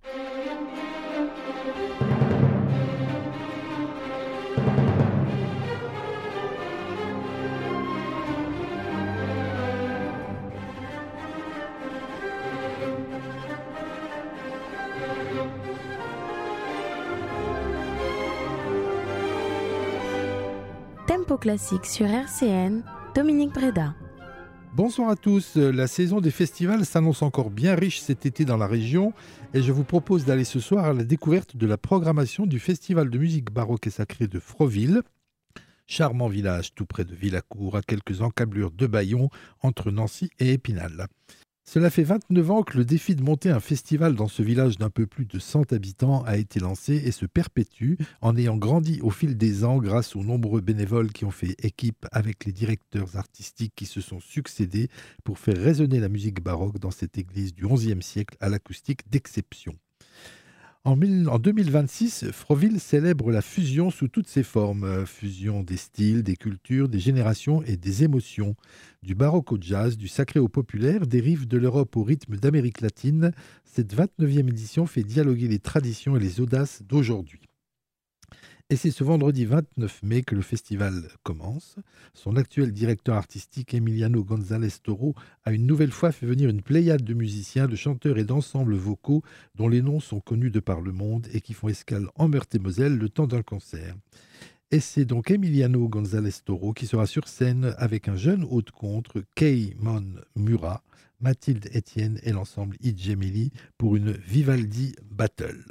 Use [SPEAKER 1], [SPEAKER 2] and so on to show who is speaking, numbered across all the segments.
[SPEAKER 1] Tempo classique sur RCN, Dominique Breda.
[SPEAKER 2] Bonsoir à tous, la saison des festivals s'annonce encore bien riche cet été dans la région et je vous propose d'aller ce soir à la découverte de la programmation du Festival de musique baroque et sacrée de Froville, charmant village tout près de Villacourt, à quelques encablures de Bayon entre Nancy et Épinal. Cela fait 29 ans que le défi de monter un festival dans ce village d'un peu plus de 100 habitants a été lancé et se perpétue en ayant grandi au fil des ans grâce aux nombreux bénévoles qui ont fait équipe avec les directeurs artistiques qui se sont succédés pour faire résonner la musique baroque dans cette église du XIe siècle à l'acoustique d'exception. En 2026, Froville célèbre la fusion sous toutes ses formes, fusion des styles, des cultures, des générations et des émotions. Du baroque au jazz, du sacré au populaire, des rives de l'Europe au rythme d'Amérique latine, cette 29e édition fait dialoguer les traditions et les audaces d'aujourd'hui. Et c'est ce vendredi 29 mai que le festival commence. Son actuel directeur artistique, Emiliano González Toro, a une nouvelle fois fait venir une pléiade de musiciens, de chanteurs et d'ensembles vocaux dont les noms sont connus de par le monde et qui font escale en Meurthe-et-Moselle le temps d'un concert. Et c'est donc Emiliano González Toro qui sera sur scène avec un jeune haut de contre, Kei Mon Mura, Mathilde Etienne et l'ensemble Idjemili pour une Vivaldi Battle.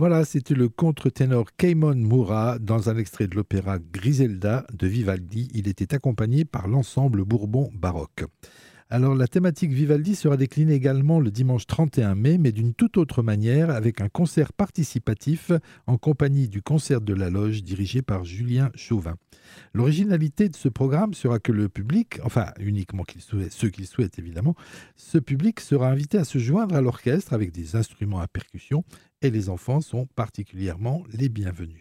[SPEAKER 2] Voilà, c'était le contre-ténor Keimon Moura dans un extrait de l'opéra Griselda de Vivaldi. Il était accompagné par l'ensemble Bourbon baroque. Alors la thématique Vivaldi sera déclinée également le dimanche 31 mai, mais d'une toute autre manière, avec un concert participatif en compagnie du concert de la Loge dirigé par Julien Chauvin. L'originalité de ce programme sera que le public, enfin uniquement ceux qui le souhaitent évidemment, ce public sera invité à se joindre à l'orchestre avec des instruments à percussion et les enfants sont particulièrement les bienvenus.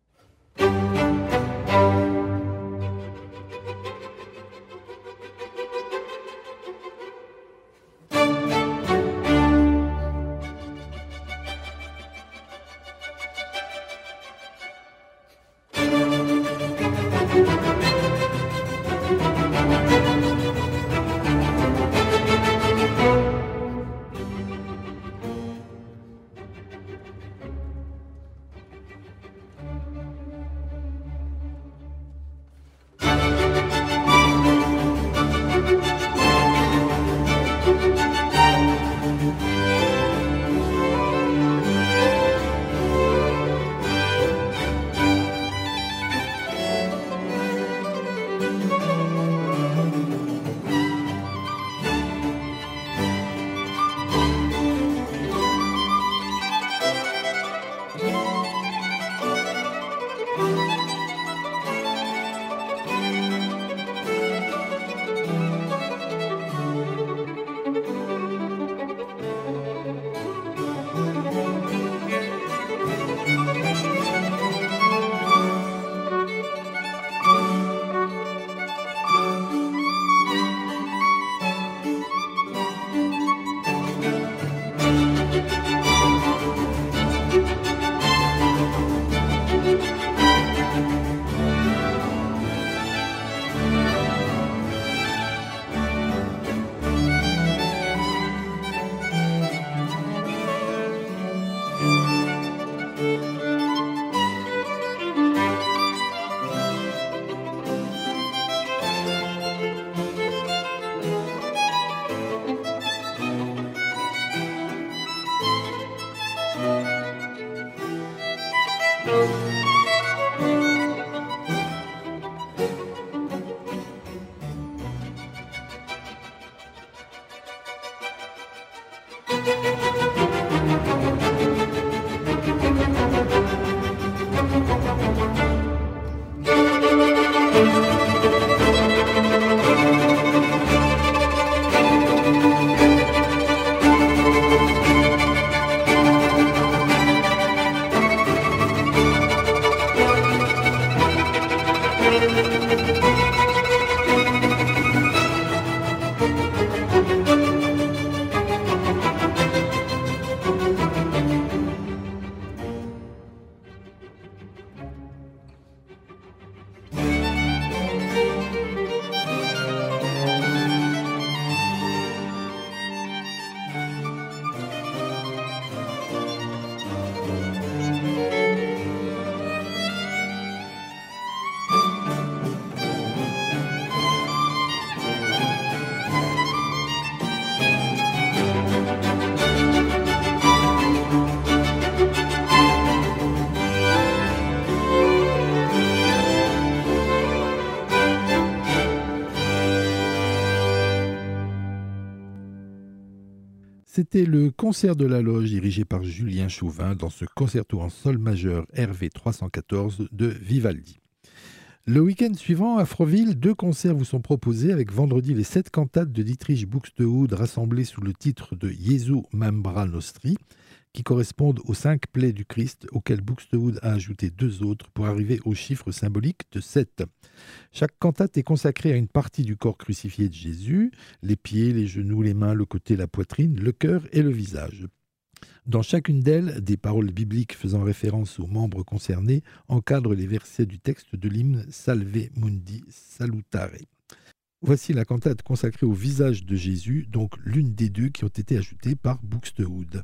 [SPEAKER 2] C'était le concert de la Loge dirigé par Julien Chauvin dans ce concerto en sol majeur RV 314 de Vivaldi. Le week-end suivant, à Froville, 2 concerts vous sont proposés avec vendredi les 7 cantates de Dietrich Buxtehude rassemblées sous le titre de Jesu Membra Nostri, qui correspondent aux 5 plaies du Christ auxquelles Buxtehude a ajouté 2 autres pour arriver au chiffre symbolique de 7. Chaque cantate est consacrée à une partie du corps crucifié de Jésus, les pieds, les genoux, les mains, le côté, la poitrine, le cœur et le visage. Dans chacune d'elles, des paroles bibliques faisant référence aux membres concernés encadrent les versets du texte de l'hymne Salve Mundi Salutare. Voici la cantate consacrée au visage de Jésus, donc l'une des 2 qui ont été ajoutées par Buxtehude.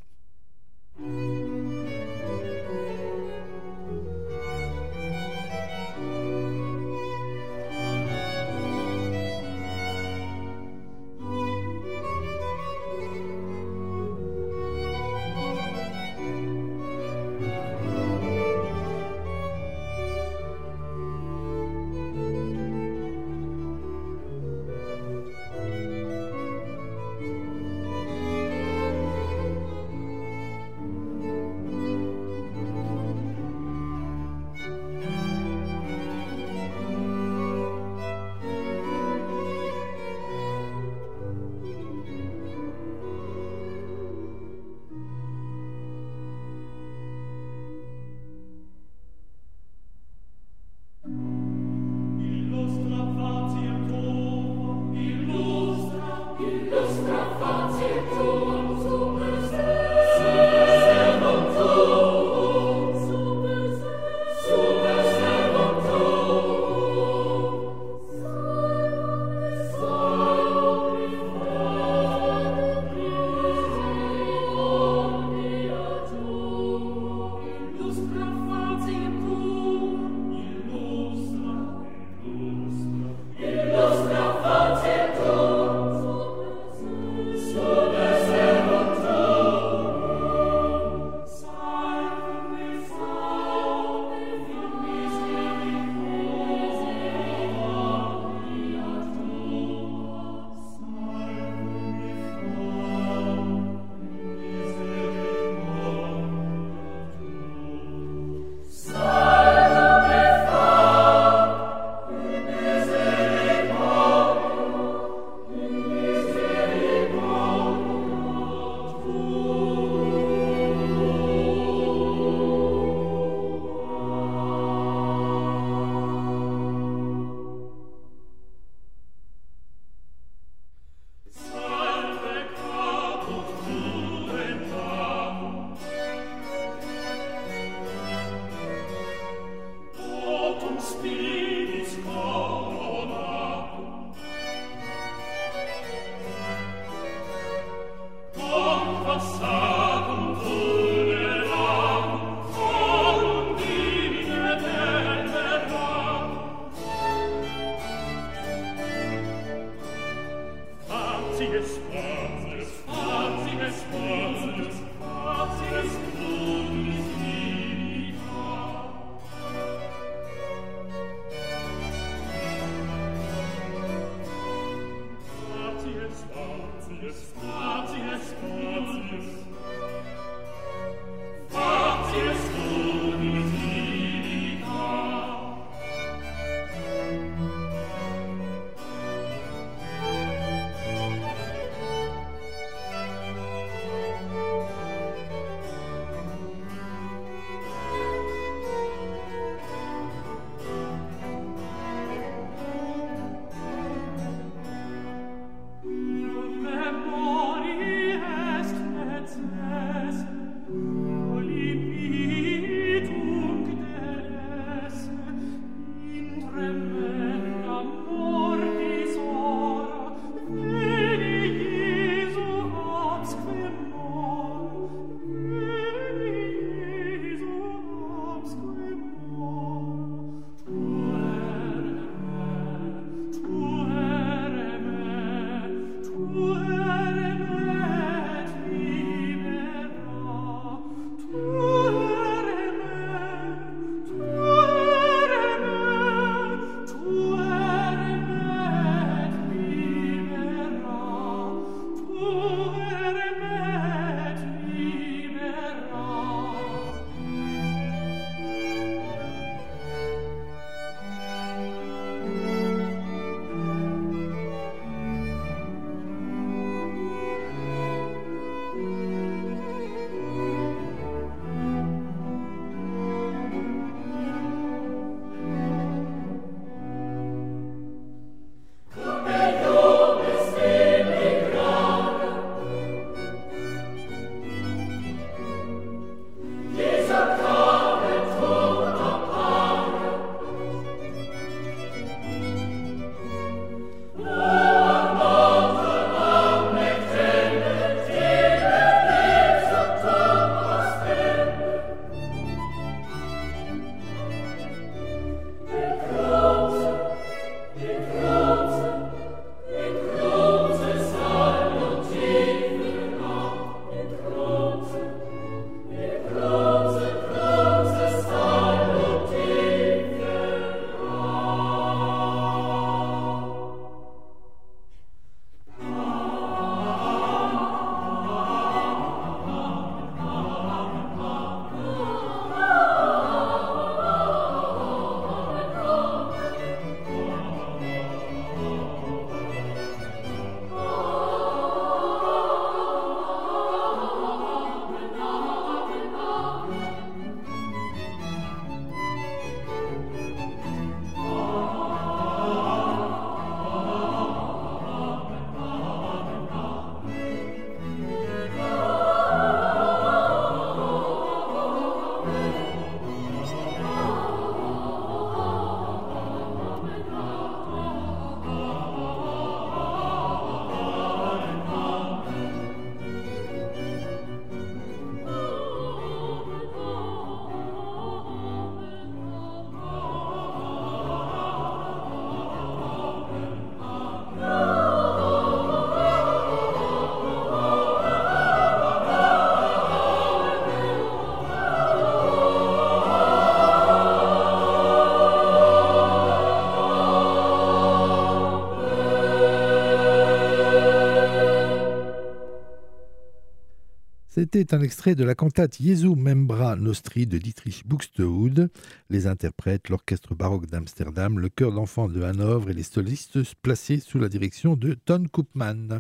[SPEAKER 2] C'était un extrait de la cantate Jesu Membra Nostri de Dietrich Buxtehude. Les interprètes, l'orchestre baroque d'Amsterdam, le chœur d'enfants de Hanovre et les solistes placés sous la direction de Ton Koopman.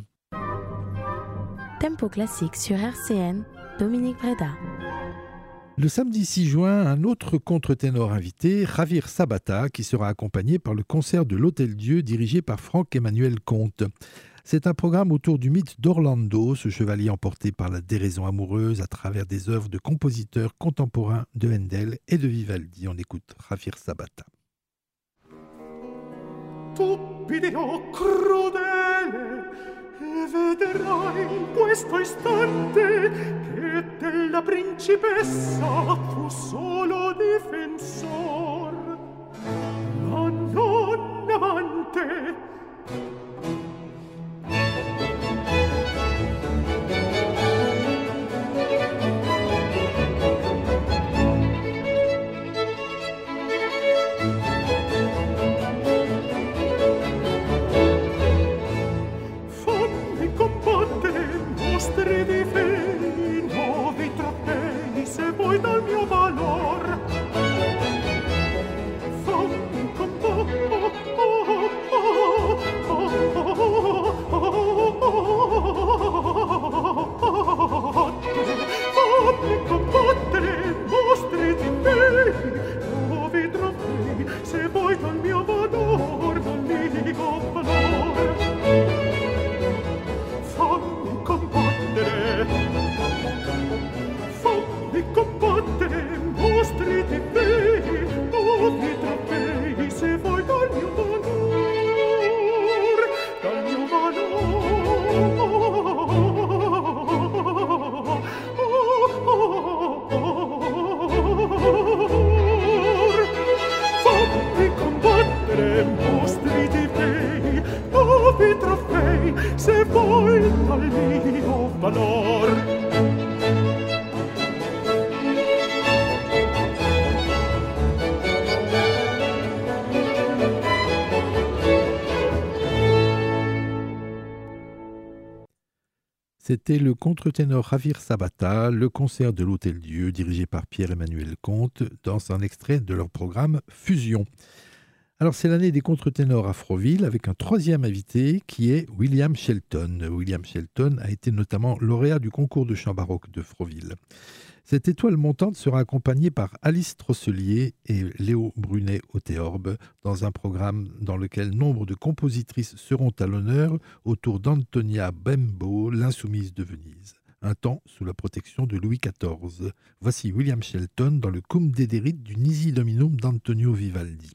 [SPEAKER 1] Tempo classique sur RCN, Dominique Breda.
[SPEAKER 2] Le samedi 6 juin, un autre contre-ténor invité, Javier Sabata, qui sera accompagné par le concert de l'Hôtel-Dieu dirigé par Franck-Emmanuel Comte. C'est un programme autour du mythe d'Orlando, ce chevalier emporté par la déraison amoureuse à travers des œuvres de compositeurs contemporains de Handel et de Vivaldi. On écoute Javier Sabata.
[SPEAKER 3] Tupido crudele, e vedrai in questo istante che della principessa fu solo difensor, ma non amante. Mostri di fei, nuovi trofei, se vuoi dal mio valor. Fammi combattere, mostri di fei, nuovi trofei, se vuoi dal mio valor, dal mio valor. Fammi combattere, mostri di fei, nuovi trofei, se vuoi dal mio valor, dal mio valor. Fammi combattere, mostri di fei, nuovi trofei, se vuoi dal mio valor.
[SPEAKER 2] C'était le contre-ténor Javier Sabata, le concert de l'Hôtel-Dieu dirigé par Pierre-Emmanuel Comte dans un extrait de leur programme Fusion. Alors c'est l'année des contre-ténors à Froville avec un troisième invité qui est William Shelton. William Shelton a été notamment lauréat du concours de chant baroque de Froville. Cette étoile montante sera accompagnée par Alice Trosselier et Léo Brunet au théorbe dans un programme dans lequel nombre de compositrices seront à l'honneur autour d'Antonia Bembo, l'insoumise de Venise. Un temps sous la protection de Louis XIV. Voici William Shelton dans le Cum Dederit du Nisi Dominum d'Antonio Vivaldi.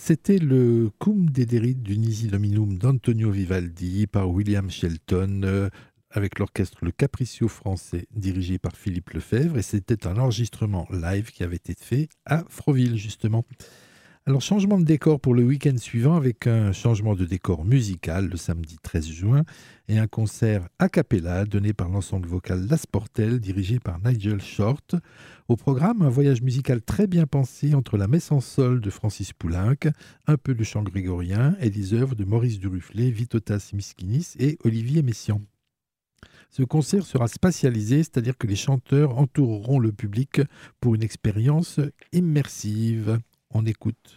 [SPEAKER 2] C'était le Cum Dederit du Nisi Dominum d'Antonio Vivaldi par William Shelton avec l'orchestre Le Capriccio français dirigé par Philippe Lefebvre, et c'était un enregistrement live qui avait été fait à Froville justement. Alors, changement de décor pour le week-end suivant avec un changement de décor musical le samedi 13 juin et un concert a cappella donné par l'ensemble vocal La Sportelle dirigé par Nigel Short. Au programme, un voyage musical très bien pensé entre la messe en sol de Francis Poulenc, un peu de chant grégorien et des œuvres de Maurice Duruflé, Vytautas Miskinis et Olivier Messiaen. Ce concert sera spatialisé, c'est-à-dire que les chanteurs entoureront le public pour une expérience immersive. On écoute.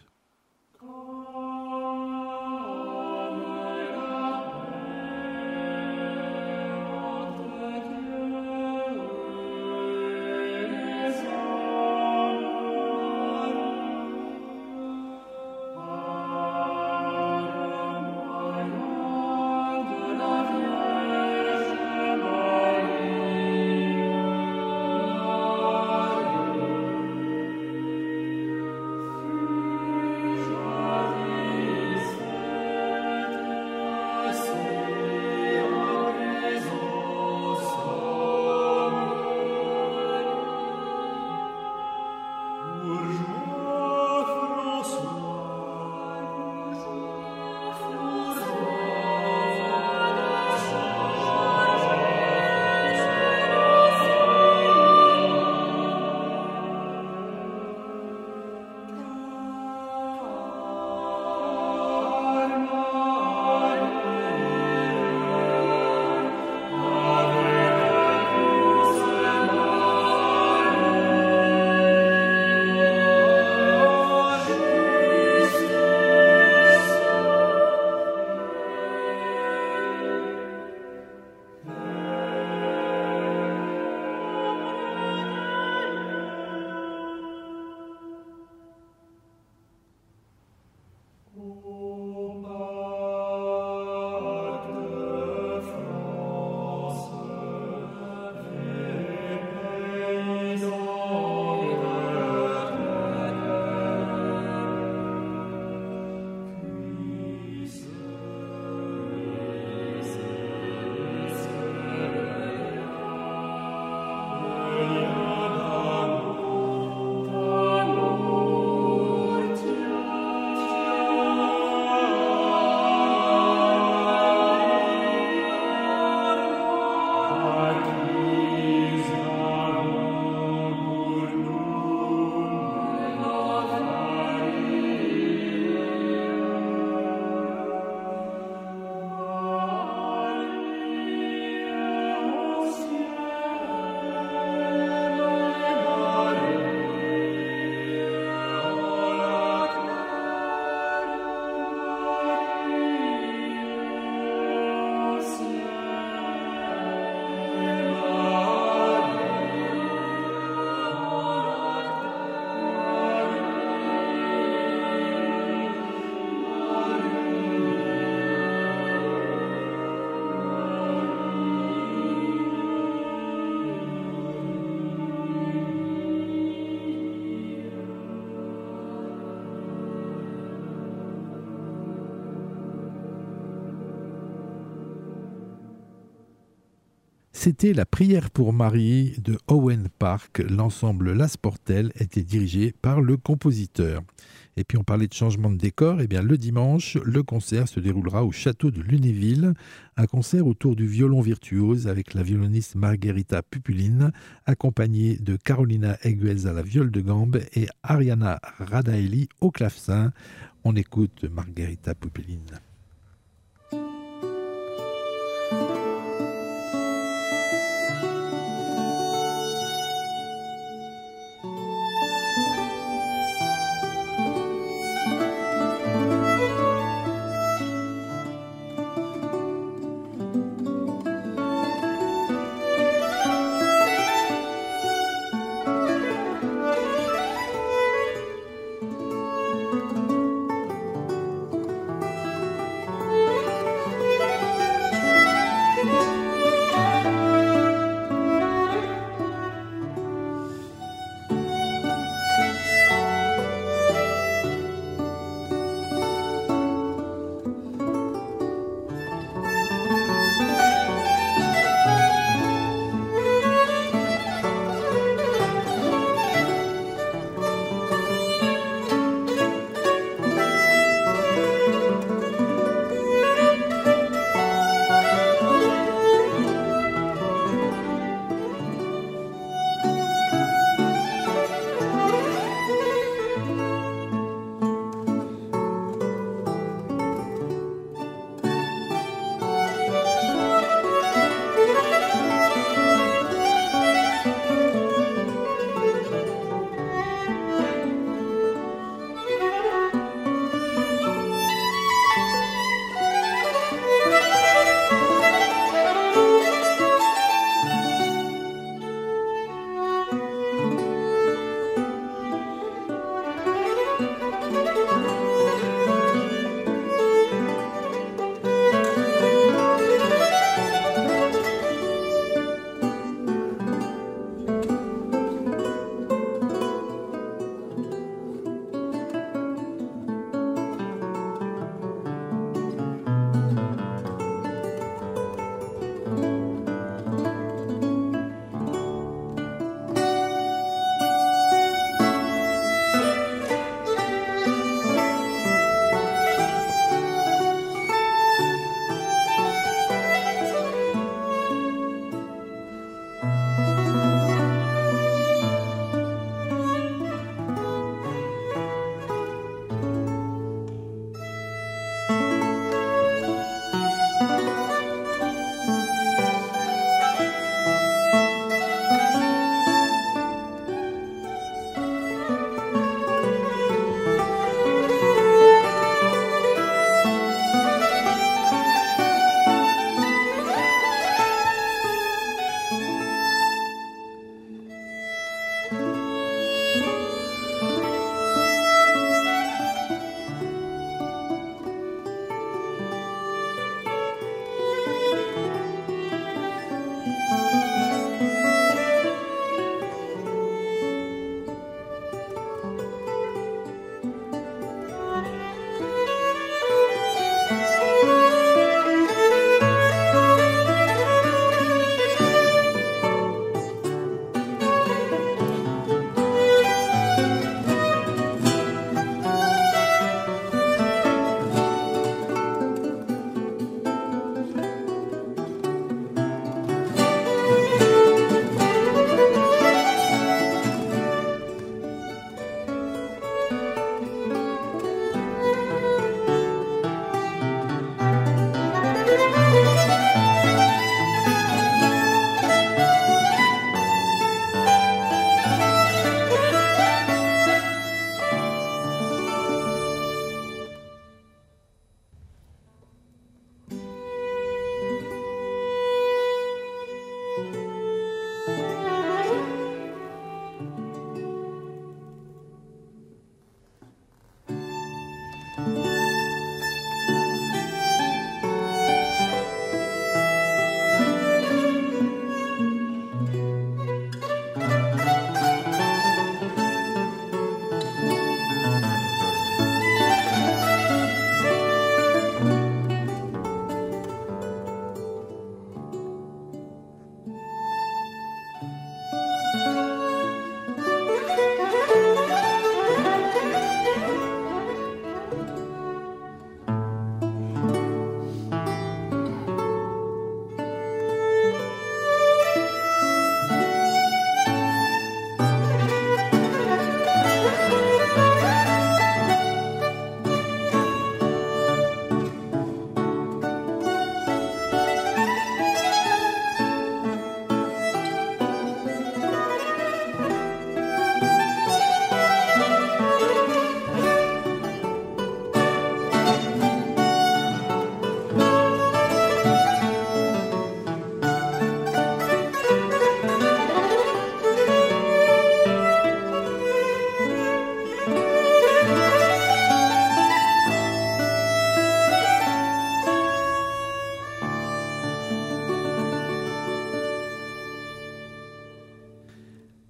[SPEAKER 2] C'était la prière pour Marie de Owen Park. L'ensemble La Sportelle était dirigé par le compositeur. Et puis on parlait de changement de décor. Et bien le dimanche, le concert se déroulera au château de Lunéville. Un concert autour du violon virtuose avec la violoniste Margherita Pupulin, accompagnée de Carolina Eguez à la viole de gambe et Ariana Radaeli au clavecin. On écoute Margherita Pupulin.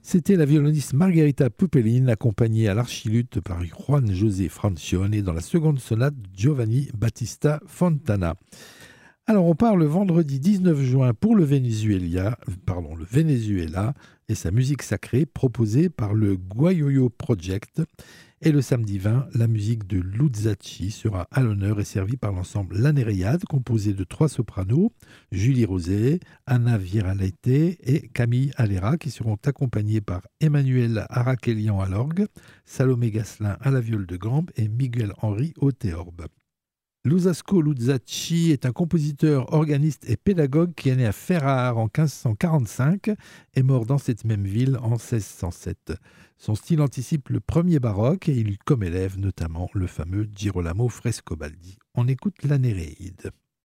[SPEAKER 2] C'était la violoniste Margherita Pupellin, accompagnée à l'archiluth par Juan José Francione dans la seconde sonate de Giovanni Battista Fontana. Alors on part le vendredi 19 juin pour le Venezuela et sa musique sacrée proposée par le Guayoyo Project. Et le samedi 20, la musique de Luzzaschi sera à l'honneur et servie par l'ensemble La Neréide, composé de 3 sopranos, Julie Rosé, Anna Viralete et Camille Alera, qui seront accompagnés par Emmanuel Arakelian à l'orgue, Salomé Gasselin à la viole de gambe et Miguel Henry au théorbe. Luzzasco Luzzaschi est un compositeur, organiste et pédagogue qui est né à Ferrare en 1545 et mort dans cette même ville en 1607. Son style anticipe le premier baroque et il eut comme élève notamment le fameux Girolamo Frescobaldi. On écoute la Néréide.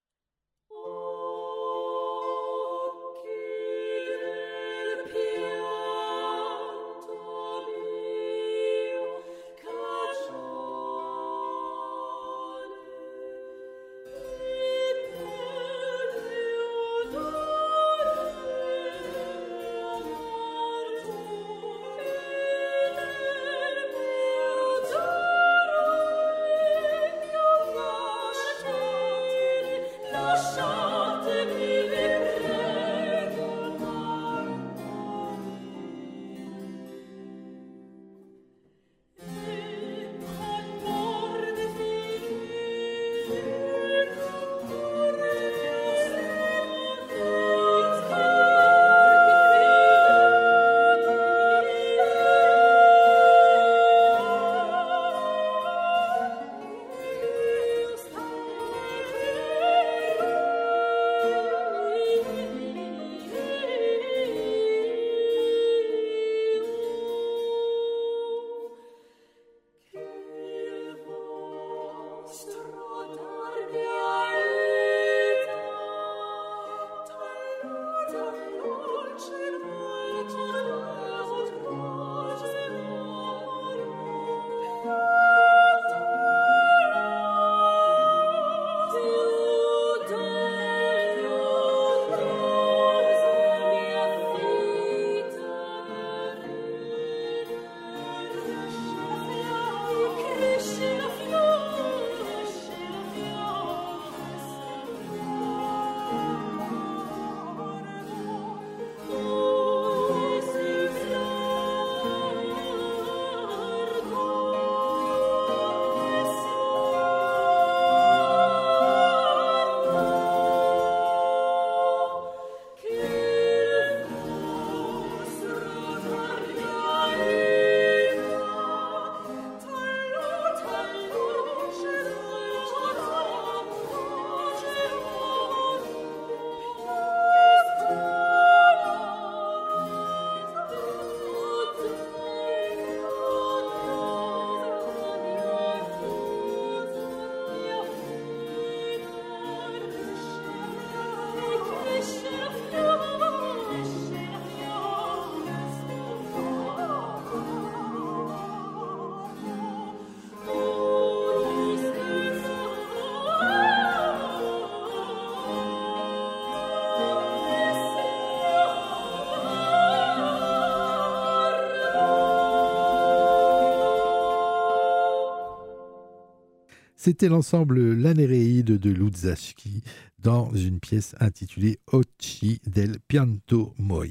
[SPEAKER 2] C'était l'ensemble La Néréide de Luzzaschi dans une pièce intitulée Occhi del Pianto Moi.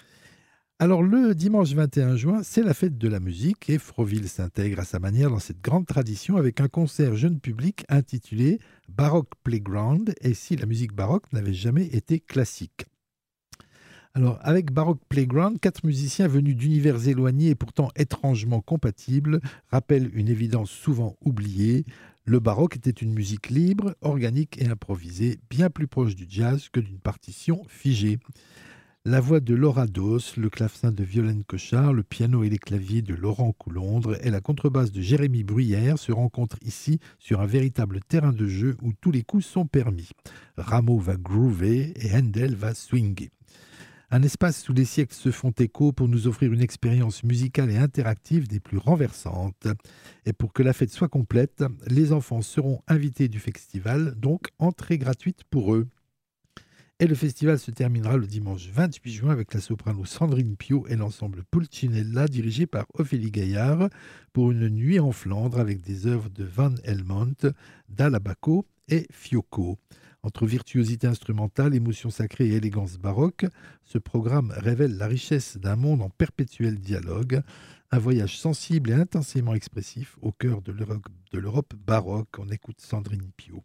[SPEAKER 2] Alors le dimanche 21 juin, c'est la fête de la musique et Froville s'intègre à sa manière dans cette grande tradition avec un concert jeune public intitulé Baroque Playground et si la musique baroque n'avait jamais été classique. Alors, avec Baroque Playground, 4 musiciens venus d'univers éloignés et pourtant étrangement compatibles rappellent une évidence souvent oubliée. Le baroque était une musique libre, organique et improvisée, bien plus proche du jazz que d'une partition figée. La voix de Laura Dos, le clavecin de Violaine Cochard, le piano et les claviers de Laurent Coulondre et la contrebasse de Jérémy Bruyère se rencontrent ici sur un véritable terrain de jeu où tous les coups sont permis. Rameau va groover et Handel va swinguer. Un espace où les siècles se font écho pour nous offrir une expérience musicale et interactive des plus renversantes. Et pour que la fête soit complète, les enfants seront invités du festival, donc entrée gratuite pour eux. Et le festival se terminera le dimanche 28 juin avec la soprano Sandrine Pio et l'ensemble Pulcinella dirigé par Ophélie Gaillard pour une nuit en Flandre avec des œuvres de Van Helmont, Dall'Abaco et Fiocco. Entre virtuosité instrumentale, émotion sacrée et élégance baroque, ce programme révèle la richesse d'un monde en perpétuel dialogue, un voyage sensible et intensément expressif au cœur de l'Europe baroque. On écoute Sandrine Pio.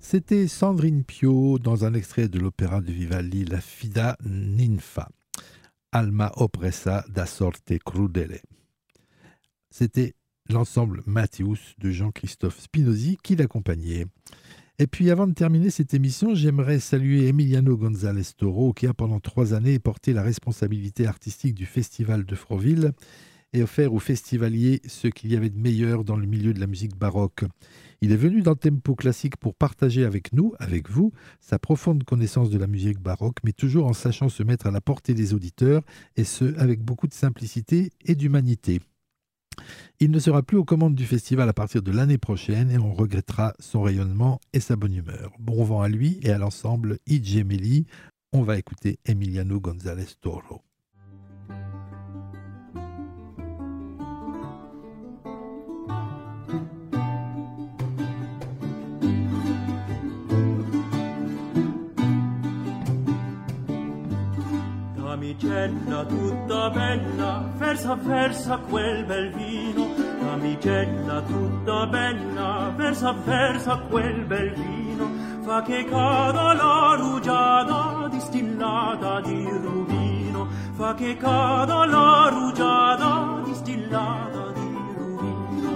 [SPEAKER 2] C'était Sandrine Pio dans un extrait de l'opéra de Vivaldi, La Fida Ninfa, Alma oppressa da sorte crudele. C'était l'ensemble Matthäus de Jean-Christophe Spinozzi qui l'accompagnait. Et puis avant de terminer cette émission, j'aimerais saluer Emiliano González Toro qui a pendant 3 années porté la responsabilité artistique du Festival de Froville et offert aux festivaliers ce qu'il y avait de meilleur dans le milieu de la musique baroque. Il est venu dans Tempo Classique pour partager avec nous, avec vous, sa profonde connaissance de la musique baroque, mais toujours en sachant se mettre à la portée des auditeurs, et ce, avec beaucoup de simplicité et d'humanité. Il ne sera plus aux commandes du festival à partir de l'année prochaine et on regrettera son rayonnement et sa bonne humeur. Bon vent à lui et à l'ensemble I Gemelli. On va écouter Emiliano González Toro.
[SPEAKER 4] Damigella tutta bella, versa versa quel bel vino. Damigella tutta bella, versa versa quel bel vino. Fa che cada la rugiada distillata di rubino. Fa che cada la rugiada distillata di rubino.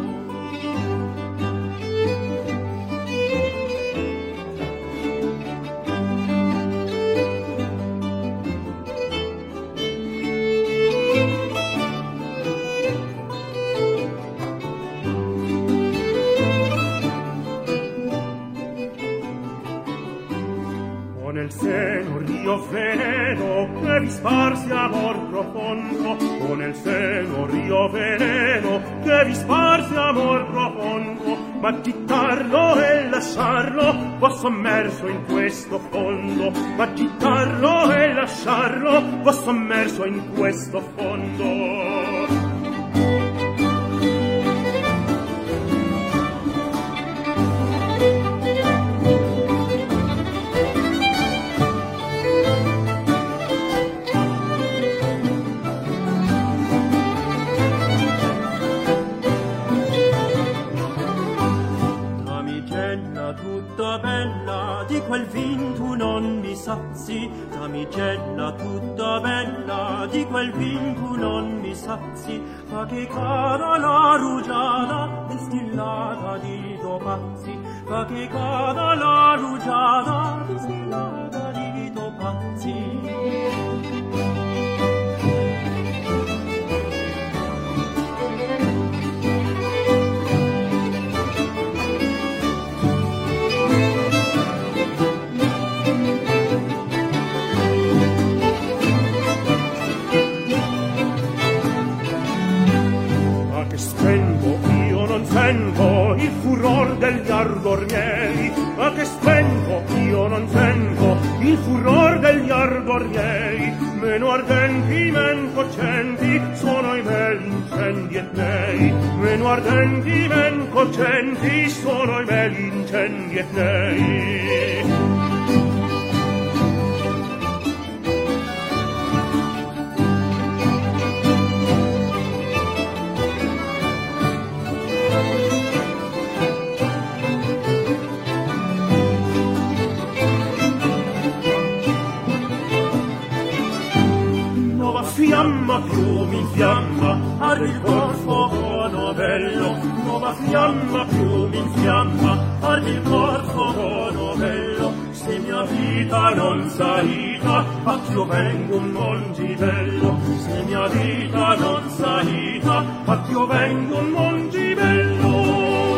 [SPEAKER 4] Nel seno rio veneno che vi sparsi amor profondo, o nel seno rio veneno che vi sparsi amor profondo, ma gittarlo e lasciarlo va sommerso in questo fondo, ma gittarlo e lasciarlo va sommerso in questo fondo. Quel vin tu non mi sazi, damigella tutta bella, di quel vin tu non mi sazi, fa che cada la rugiada distillata di topazzi, fa che cada la rugiada distillata di topazzi. Sento il furor degli ardorieri, ma che spento io non sento il furor degli ardorieri, meno ardenti, men cocenti sono i meli incendi e nei, meno ardenti, men cocenti sono i meli incendi e nei. Fiamma più mi infiamma, arde il corpo novello, nuova fiamma più mi infiamma, arde il corpo novello, se mia vita non salita, a Dio vengo un mongibello, se mia vita non salita, a Dio vengo un mongibello.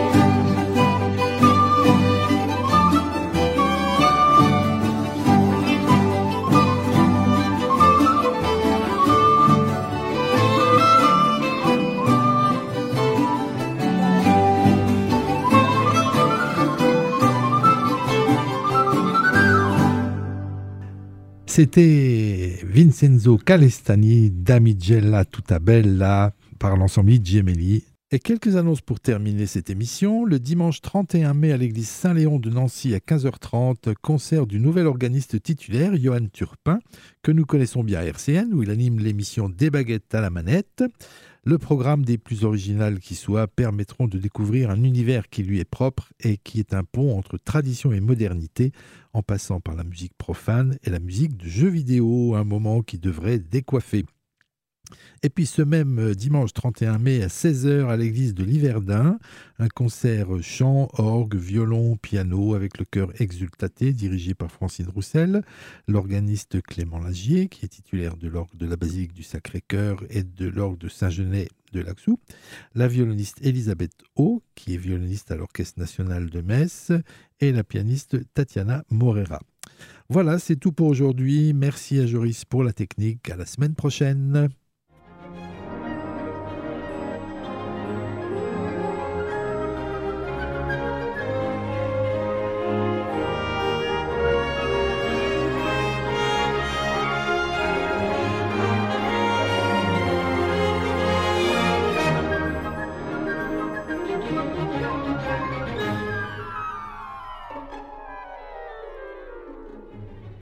[SPEAKER 2] C'était Vincenzo Calestani, Damigella tutta bella, par l'ensemble I Gemelli. Et quelques annonces pour terminer cette émission. Le dimanche 31 mai à l'église Saint-Léon de Nancy à 15h30, concert du nouvel organiste titulaire, Johan Turpin, que nous connaissons bien à RCN, où il anime l'émission Des baguettes à la manette. Le programme des plus originales qui soient permettront de découvrir un univers qui lui est propre et qui est un pont entre tradition et modernité, en passant par la musique profane et la musique de jeux vidéo, un moment qui devrait décoiffer. Et puis ce même dimanche 31 mai à 16h à l'église de Liverdun, un concert chant, orgue, violon, piano avec le chœur Exultate dirigé par Francine Roussel, l'organiste Clément Lagier qui est titulaire de l'orgue de la basilique du Sacré-Cœur et de l'orgue de Saint-Genès de Laxou, la violoniste Elisabeth O qui est violoniste à l'Orchestre national de Metz et la pianiste Tatiana Morera. Voilà, c'est tout pour aujourd'hui. Merci à Joris pour la technique. À la semaine prochaine.